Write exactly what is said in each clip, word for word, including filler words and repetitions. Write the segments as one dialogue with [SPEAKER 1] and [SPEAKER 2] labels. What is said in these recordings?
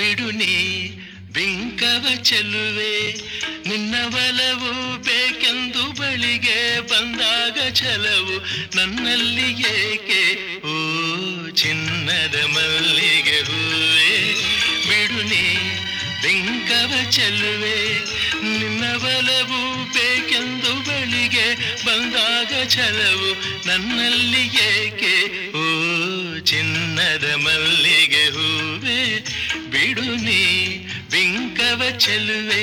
[SPEAKER 1] ಬಿಡು ನೀ ಬಿಂಕವ ಚೆಲುವೆ, ನಿನ್ನ ಬಲವು ಬೇಕೆಂದು ಬಳಿಗೆ ಬಂದಾಗ ಛಲವು ನನ್ನಲ್ಲಿ ಏಕೆ ಓ ಚಿನ್ನದ ಮಲ್ಲಿಗೆ ಹೂವೆ. ಬಿಡು ನೀ ಬಿಂಕವ ಚೆಲುವೆ, ನಿನ್ನ ಬಲವು ಬೇಕೆಂದು ಬಳಿಗೆ ಬಂದಾಗ ಛಲವು ನನ್ನಲ್ಲಿ ಏಕೆ ಓ ಚಿನ್ನದ ಮಲ್ಲಿಗೆ ಹೂವೆ. ಬಿಡು ನೀ ಬಿಂಕವ ಚೆಲುವೆ.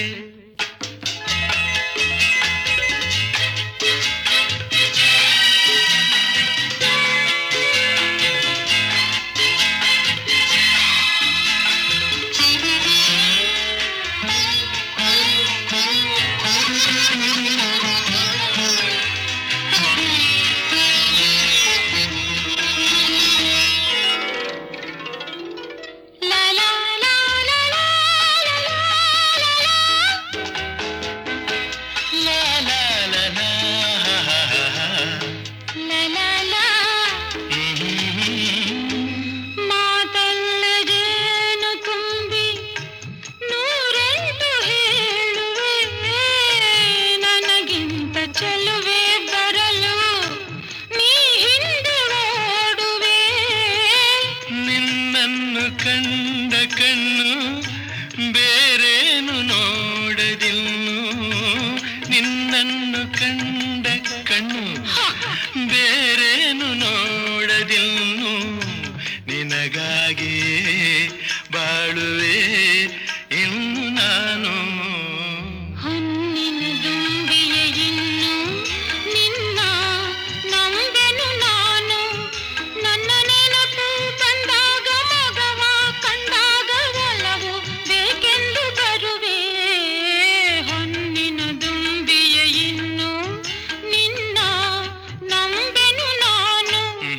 [SPEAKER 1] ಕಂಡ ಕಣ್ಣು ಬೇರೇನು ನೋಡದಿನ್ನು, ನಿನ್ನನ್ನು ಕಂಡ ಕಣ್ಣು ಬೇರೇನು ನೋಡದಿನ್ನು, ನಿನಗಾಗಿ ಬಾಳುವೆ ಇನ್ನು ನಾನು.
[SPEAKER 2] ಹೊನ್ನಿನ ದುಂಬಿಯ ಇನ್ನು ನಿನ್ನ ನಂಬೆನು ನಾನು, ನನ್ನ ನೆನಪು ಬಂದಾಗ ಮಗವ ಕಂಡಾಗ ಒಲವು ಬೇಕೆಂದು ಬರುವೆ. ಹೊನ್ನಿನ ದುಂಬಿಯ ಇನ್ನು ನಿನ್ನ ನಂಬೆನು ನಾನು.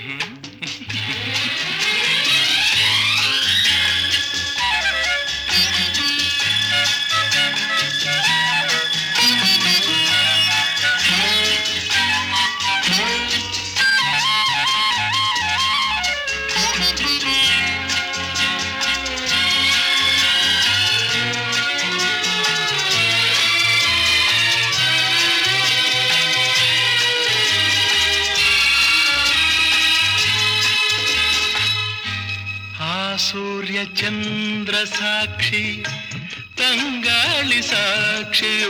[SPEAKER 1] ಸೂರ್ಯ ಚಂದ್ರ ಸಾಕ್ಷಿ ತಂಗಾಳಿ ಸಾಕ್ಷಿಯೂ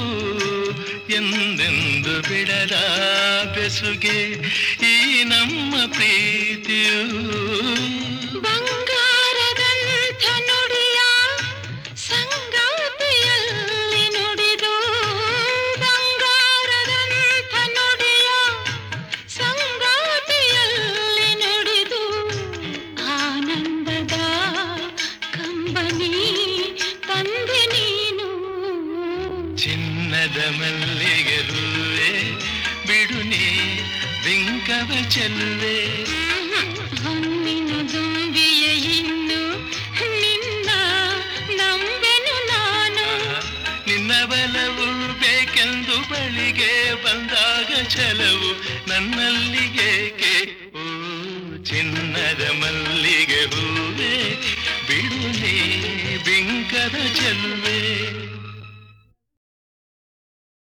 [SPEAKER 1] ಎಂದೆಂದು ಬಿಡದ ಬೆಸುಗೆ ಈ ನಮ್ಮ ಪ್ರೀತಿಯೂ.
[SPEAKER 2] ಬಂಗಾರದಂಥ ನುಡಿಯ ಸಂಗಾತಿಯಲ್ಲಿ ನುಡಿದು, ಬಂಗಾರದಂಥ ನುಡಿಯ ಸಂಗಾತಿಯಲ್ಲಿ ನುಡಿದು, ಆನಂದದ ಕಂಬನಿ ತಂದೆ ನೀನು.
[SPEAKER 1] ಚಿನ್ನದ ಮಲ್ಲಿಗೆ ಹೂವೆ, ಬಿಡು ನೀ ಬಿಂಕವ ಚೆಲುವೆ.
[SPEAKER 2] ಹೊನ್ನಿನ ದುಂಬಿಯ ಇನ್ನು ನಿನ್ನ ನಂಬೆನು ನಾನು,
[SPEAKER 1] ನಿನ್ನ ಬಲವು ಬೇಕೆಂದು ಬಳಿಗೆ ಬಂದಾಗ ಛಲವು ನನ್ನಲ್ಲಿ ಏಕೆ ಓ ಚಿನ್ನದ ಮಲ್ಲಿಗೆ ಹೂವೆ. ಬಿಡು ನೀ ಬಿಂಕದ ಚೆಲುವೆ.